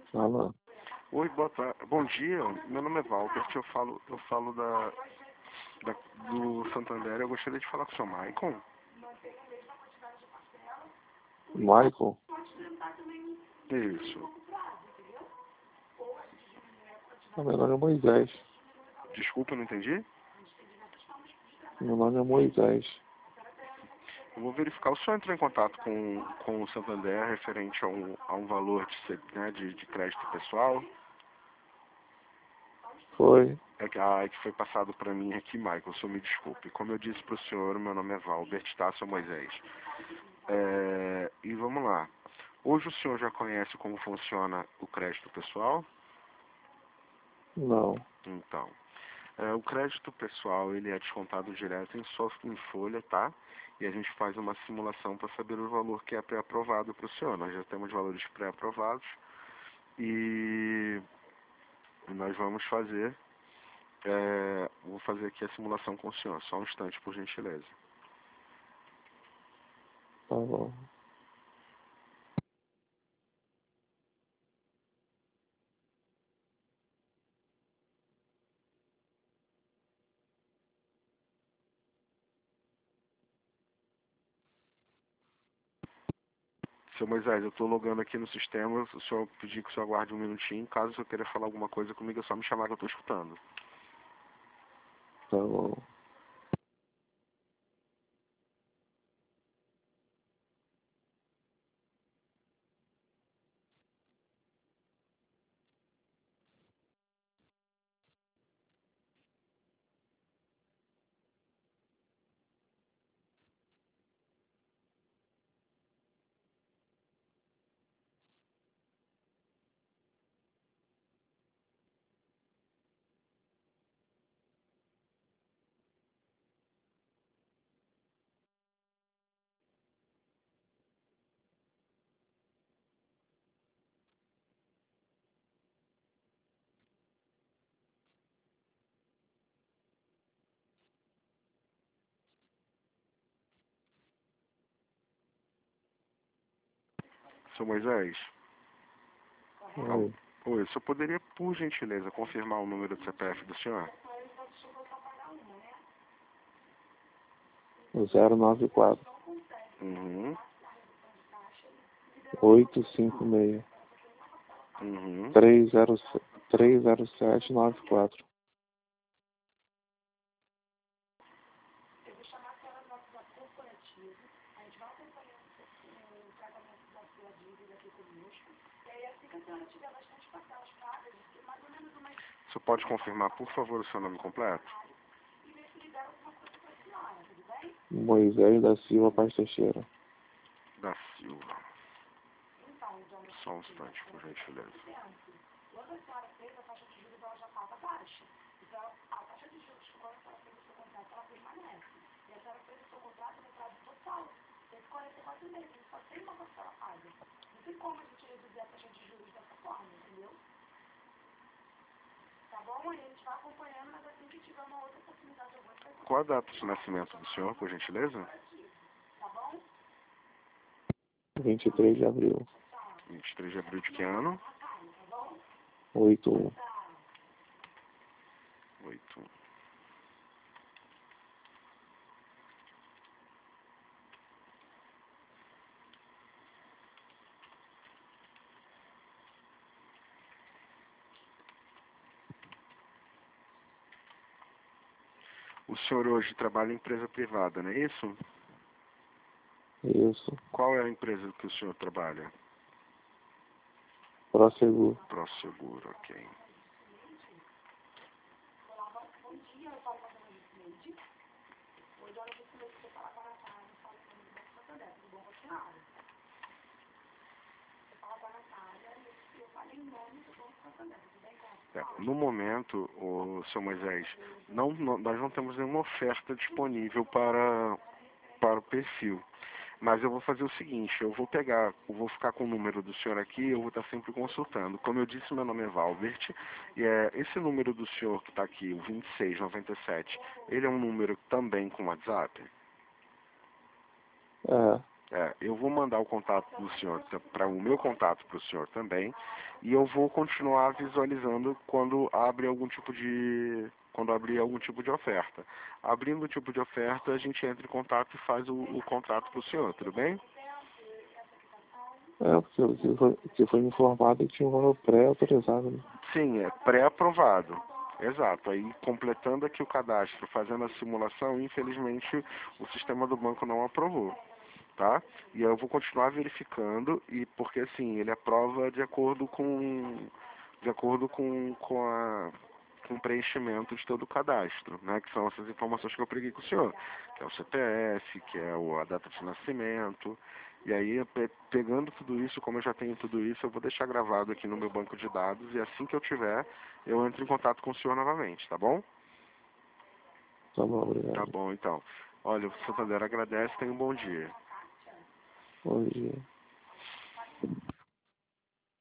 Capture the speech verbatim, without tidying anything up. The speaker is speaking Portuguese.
Fala. Oi, boa tarde. Bom dia. Meu nome é Valbert. Eu falo, eu falo da, da do Santander. Eu gostaria de falar com o senhor Maicon. Michael? Isso. Ah, meu nome é Moisés. Desculpa, eu não entendi. Meu nome é Moisés. Eu vou verificar. O senhor entrou em contato com, com o Santander referente a um, a um valor de, C- né, de, de crédito pessoal. Foi. É que, ah, é que foi passado para mim aqui, Michael. O senhor me desculpe. Como eu disse para o senhor, meu nome é Valbert, tá, seu Moisés? É, e vamos lá. Hoje o senhor já conhece como funciona o crédito pessoal? Não. Então, é, o crédito pessoal ele é descontado direto em só em folha, tá? E a gente faz uma simulação para saber o valor que é pré-aprovado para o senhor. Nós já temos valores pré-aprovados e nós vamos fazer, é, vou fazer aqui a simulação com o senhor. Só um instante, por gentileza. Tá bom. Seu Moisés, eu estou logando aqui no sistema. O senhor pedir que o senhor aguarde um minutinho. Caso o senhor queira falar alguma coisa comigo, é só me chamar que eu estou escutando. Tá bom. Seu Moisés? Alô? Oi. Oi, o senhor poderia, por gentileza, confirmar o número do C P F do senhor? zero nove quatro, Uhum. oito cinco seis, Uhum. três zero se- três zero sete nove quatro. O senhor pode confirmar, por favor, o seu nome completo? Moisés da Silva Paz Teixeira. Da Silva. Só um instante, por gentileza. Qual a data de nascimento do senhor, por gentileza? vinte e três de abril. vinte e três de abril de que ano? oito um. Oito. O senhor hoje trabalha em empresa privada, não é isso? Isso. Qual é a empresa que o senhor trabalha? Prosseguro. ProSeguro, ok. É, no momento, o seu Moisés, não, não- nós não temos nenhuma oferta disponível para, para o perfil. Mas eu vou fazer o seguinte, eu vou pegar, eu vou ficar com o número do senhor aqui e eu vou estar sempre consultando. Como eu disse, meu nome é Valbert, e é, esse número do senhor que está aqui, o vinte e seis noventa e sete, ele é um número também com WhatsApp? É. É, eu vou mandar o contato do senhor, para o meu contato para o senhor também, e eu vou continuar visualizando quando abre algum tipo de, quando abrir algum tipo de oferta. Abrindo o tipo de oferta, a gente entra em contato e faz o, o contrato para o senhor, tudo bem? É, porque o que foi, o que foi informado que tinha um valor pré-autorizado, né? Sim, é pré-aprovado. Exato. Aí, completando aqui o cadastro, fazendo a simulação, infelizmente o sistema do banco não aprovou, tá? E eu vou continuar verificando, e porque assim, ele aprova de acordo com de acordo com, com a com o preenchimento de todo o cadastro, né? Que são essas informações que eu peguei com o senhor, que é o C P F, que é o, a data de nascimento. E aí, pe- pegando tudo isso, como eu já tenho tudo isso, eu vou deixar gravado aqui no meu banco de dados, e assim que eu tiver, eu entro em contato com o senhor novamente, tá bom? Tá bom, Tá obrigado. bom, então. Olha, o Santander agradece, tenha um bom dia. Bom dia.